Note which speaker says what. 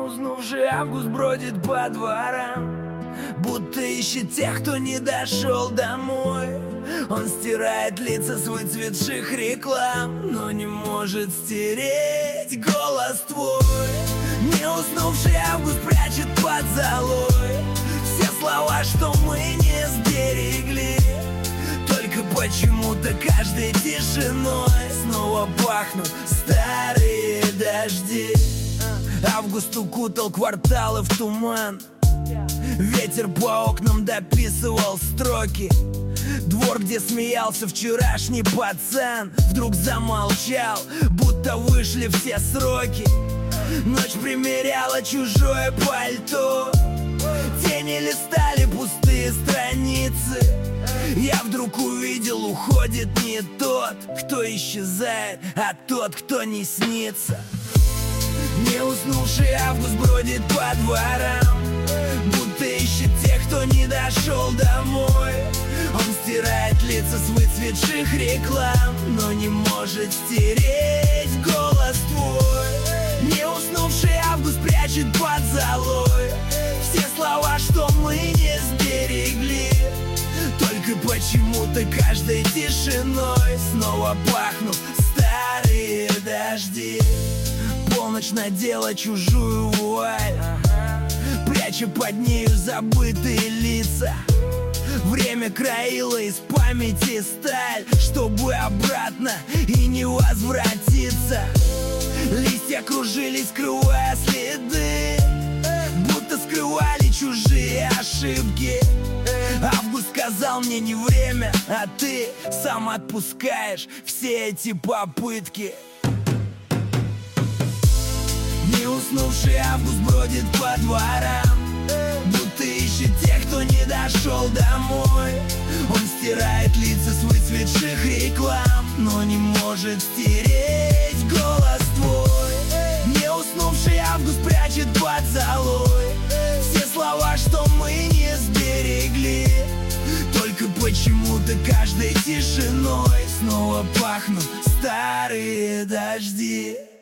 Speaker 1: Уснувший август бродит по дворам, будто ищет тех, кто не дошел домой. Он стирает лица с выцветших реклам, но не может стереть голос твой. Не уснувший август прячет под золой все слова, что мы не сберегли. Только почему-то каждой тишиной снова пахнут старые дожди. Август укутал кварталы в туман, ветер по окнам дописывал строки. Двор, где смеялся вчерашний пацан, вдруг замолчал, будто вышли все сроки. Ночь примеряла чужое пальто, тени листали пустые страницы. Я вдруг увидел, уходит не тот, кто исчезает, а тот, кто не снится. Не уснувший август бродит по дворам, будто ищет тех, кто не дошел домой. Он стирает лица с выцветших реклам, но не может стереть голос твой. Не уснувший август прячет под золой все слова, что мы не сберегли. Только почему-то каждой тишиной снова пахнут старые дожди. Полночь надела чужую вуаль, пряча под нею забытые лица. Время краило из памяти сталь, чтобы обратно и не возвратиться. Листья кружились, скрывая следы, будто скрывали чужие ошибки. Август сказал мне не время, а ты сам отпускаешь все эти попытки. Не уснувший август бродит по дворам, будто ищет тех, кто не дошел домой. Он стирает лица с выцветших реклам, но не может стереть голос твой. Не уснувший август прячет под золой все слова, что мы не сберегли. Только почему-то каждой тишиной снова пахнут старые дожди.